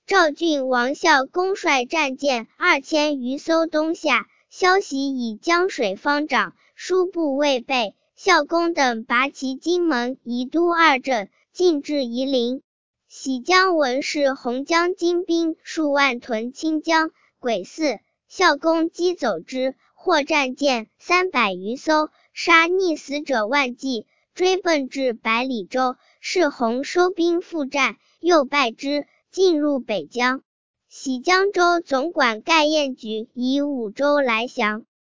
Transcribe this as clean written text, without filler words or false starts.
赵郡王孝公率战舰2000余艘东下，消息以江水方涨，疏布未备。孝公等拔其荆门、宜都二镇，进至夷陵。喜江闻是洪江精兵数万屯清江，癸巳，孝公击走之，获战舰300余艘，杀溺死者万计，追奔至百里洲。士弘收兵复战，又败之，进入北江。喜江州总管盖彦举以5州来降。